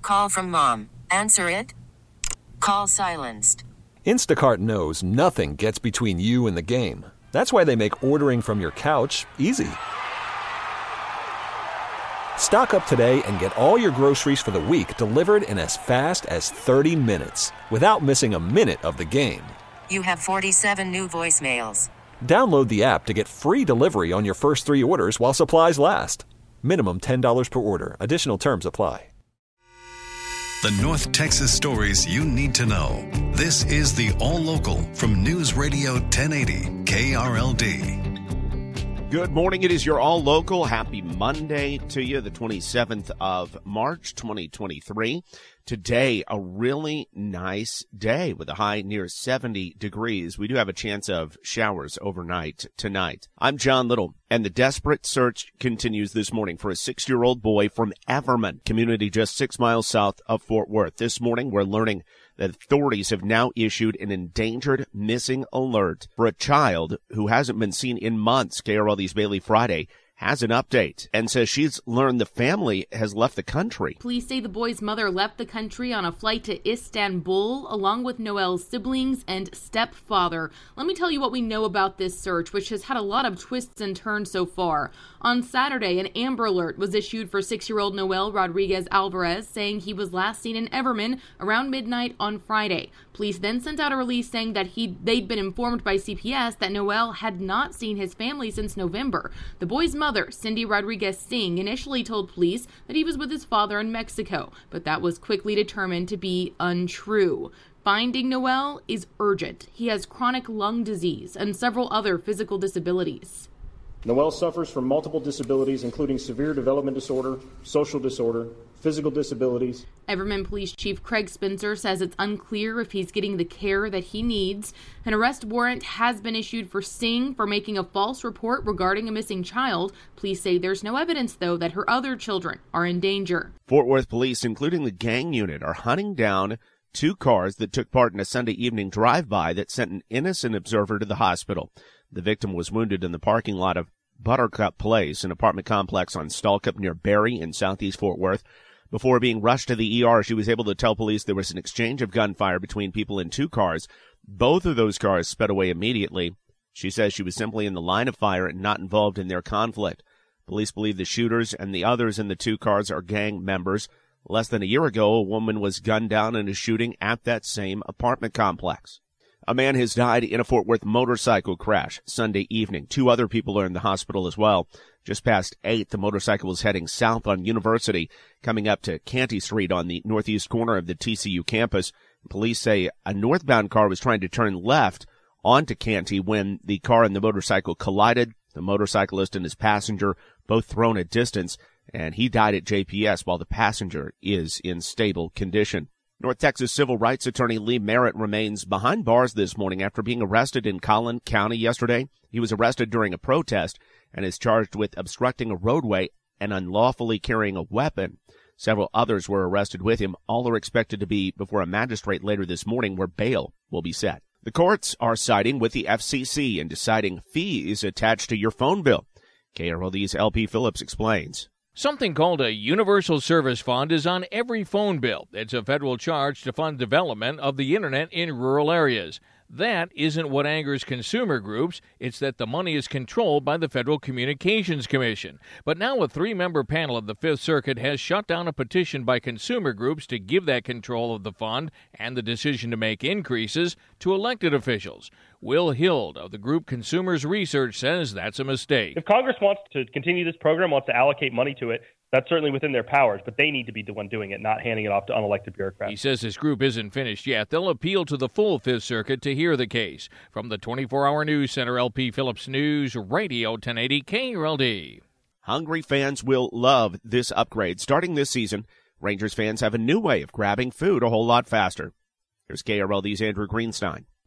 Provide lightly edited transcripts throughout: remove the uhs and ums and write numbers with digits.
call from mom. Answer it. Call silenced. Instacart knows nothing gets between you and the game. That's why they make ordering from your couch easy. Stock up today and get all your groceries for the week delivered in as fast as 30 minutes without missing a minute of the game. You have 47 new voicemails. Download the app to get free delivery on your first 3 orders while supplies last. Minimum $10 per order. Additional terms apply. The North Texas stories you need to know. This is the All Local from News Radio 1080 KRLD. Good morning. It is your All Local. Happy Monday to you, the 27th of March, 2023. Today, a really nice day with a high near 70 degrees. We do have a chance of showers overnight tonight. I'm John Little, and the desperate search continues this morning for a 6-year-old boy from Everman, community just 6 miles south of Fort Worth. This morning, we're learning that authorities have now issued an endangered missing alert for a child who hasn't been seen in months. KRLD's Bailey Friday has an update and says she's learned the family has left the country. Police say the boy's mother left the country on a flight to Istanbul, along with Noel's siblings and stepfather. Let me tell you what we know about this search, which has had a lot of twists and turns so far. On Saturday, an Amber Alert was issued for 6-year-old Noel Rodriguez Alvarez, saying he was last seen in Everman around midnight on Friday. Police then sent out a release saying that they'd been informed by CPS that Noel had not seen his family since November. The boy's mother, Cindy Rodriguez Singh, initially told police that he was with his father in Mexico, but that was quickly determined to be untrue. Finding Noel is urgent. He has chronic lung disease and several other physical disabilities. Noel suffers from multiple disabilities, including severe development disorder, social disorder, physical disabilities. Everman Police Chief Craig Spencer says it's unclear if he's getting the care that he needs. An arrest warrant has been issued for Singh for making a false report regarding a missing child. Police say there's no evidence, though, that her other children are in danger. Fort Worth police, including the gang unit, are hunting down 2 cars that took part in a Sunday evening drive-by that sent an innocent observer to the hospital. The victim was wounded in the parking lot of Buttercup Place, an apartment complex on Stalcup near Berry in southeast Fort Worth. Before being rushed to the ER, she was able to tell police there was an exchange of gunfire between people in 2 cars. Both of those cars sped away immediately. She says she was simply in the line of fire and not involved in their conflict. Police believe the shooters and the others in the 2 cars are gang members. Less than a year ago, a woman was gunned down in a shooting at that same apartment complex. A man has died in a Fort Worth motorcycle crash Sunday evening. 2 other people are in the hospital as well. Just past 8, the motorcycle was heading south on University, coming up to Canty Street on the northeast corner of the TCU campus. Police say a northbound car was trying to turn left onto Canty when the car and the motorcycle collided. The motorcyclist and his passenger both thrown at distance, and he died at JPS while the passenger is in stable condition. North Texas civil rights attorney Lee Merritt remains behind bars this morning after being arrested in Collin County yesterday. He was arrested during a protest and is charged with obstructing a roadway and unlawfully carrying a weapon. Several others were arrested with him. All are expected to be before a magistrate later this morning where bail will be set. The courts are siding with the FCC in deciding fees attached to your phone bill. KRLD's LP Phillips explains. Something called a Universal Service Fund is on every phone bill. It's a federal charge to fund development of the Internet in rural areas. That isn't what angers consumer groups. It's that the money is controlled by the Federal Communications Commission. But now a 3-member panel of the Fifth Circuit has shut down a petition by consumer groups to give that control of the fund and the decision to make increases to elected officials. Will Hild of the group Consumers Research says that's a mistake. If Congress wants to continue this program, wants to allocate money to it, that's certainly within their powers, but they need to be the one doing it, not handing it off to unelected bureaucrats. He says his group isn't finished yet. They'll appeal to the full Fifth Circuit to hear the case. From the 24-hour News Center, LP Phillips News Radio 1080 KRLD. Hungry fans will love this upgrade. Starting this season, Rangers fans have a new way of grabbing food a whole lot faster. Here's KRLD's Andrew Greenstein.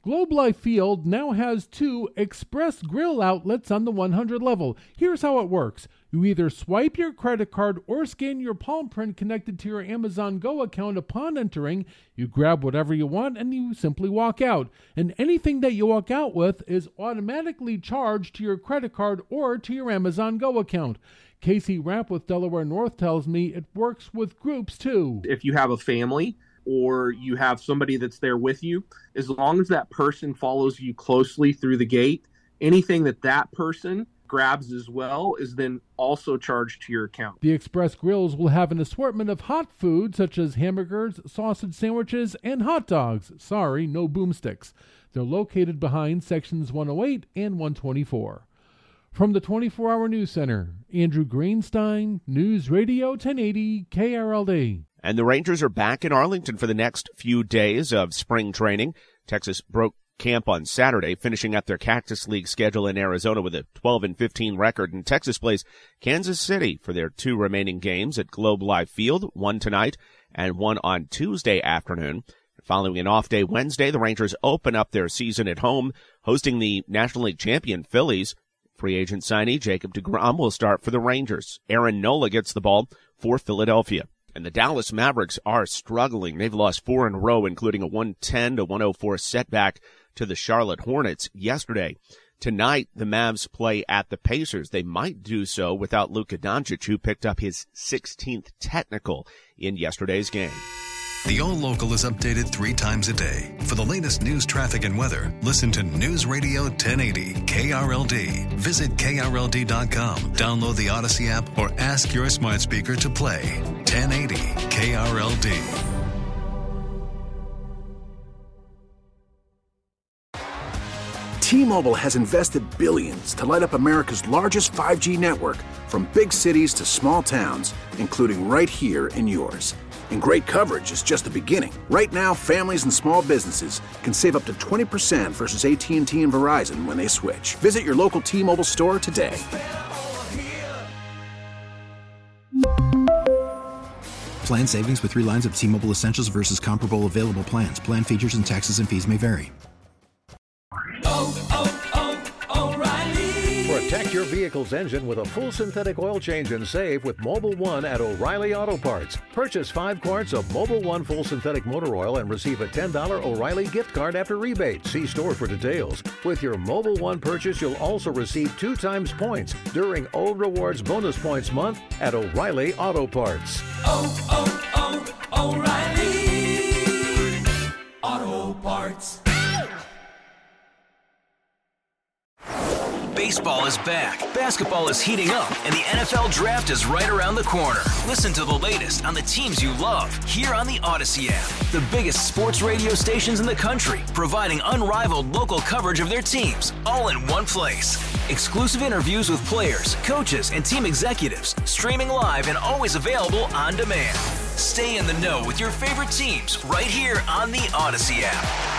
Globe Life Field now has 2 Express Grill outlets on the 100 level. Here's how it works. You either swipe your credit card or scan your palm print connected to your Amazon Go account upon entering. You grab whatever you want and you simply walk out. And anything that you walk out with is automatically charged to your credit card or to your Amazon Go account. Casey Rapp with Delaware North tells me it works with groups too. If you have a family or you have somebody that's there with you, as long as that person follows you closely through the gate, anything that person grabs as well is then also charged to your account. The Express Grills will have an assortment of hot food such as hamburgers, sausage sandwiches, and hot dogs. Sorry, no boomsticks. They're located behind sections 108 and 124. From the 24-Hour News Center, Andrew Greenstein, News Radio 1080 KRLD. And the Rangers are back in Arlington for the next few days of spring training. Texas broke camp on Saturday, finishing up their Cactus League schedule in Arizona with a 12-15 record. And Texas plays Kansas City for their 2 remaining games at Globe Life Field, one tonight and one on Tuesday afternoon. Following an off day Wednesday, the Rangers open up their season at home, hosting the National League champion Phillies. Free agent signee Jacob deGrom will start for the Rangers. Aaron Nola gets the ball for Philadelphia. And the Dallas Mavericks are struggling. They've lost 4 in a row, including a 110-104 setback to the Charlotte Hornets yesterday. Tonight, the Mavs play at the Pacers. They might do so without Luka Doncic, who picked up his 16th technical in yesterday's game. The All Local is updated 3 times a day. For the latest news, traffic, and weather, listen to News Radio 1080 KRLD. Visit KRLD.com, download the Odyssey app, or ask your smart speaker to play 1080 KRLD. T-Mobile has invested billions to light up America's largest 5G network, from big cities to small towns, including right here in yours. And great coverage is just the beginning. Right now, families and small businesses can save up to 20% versus AT&T and Verizon when they switch. Visit your local T-Mobile store today. Plan savings with 3 lines of T-Mobile Essentials versus comparable available plans. Plan features and taxes and fees may vary. Protect your vehicle's engine with a full synthetic oil change and save with Mobil 1 at O'Reilly Auto Parts. Purchase 5 quarts of Mobil 1 full synthetic motor oil and receive a $10 O'Reilly gift card after rebate. See store for details. With your Mobil 1 purchase, you'll also receive 2 times points during O Rewards Bonus Points Month at O'Reilly Auto Parts. O'Reilly Auto Parts. Baseball is back, basketball is heating up, and the NFL Draft is right around the corner. Listen to the latest on the teams you love here on the Odyssey app. The biggest sports radio stations in the country, providing unrivaled local coverage of their teams, all in one place. Exclusive interviews with players, coaches, and team executives, streaming live and always available on demand. Stay in the know with your favorite teams right here on the Odyssey app.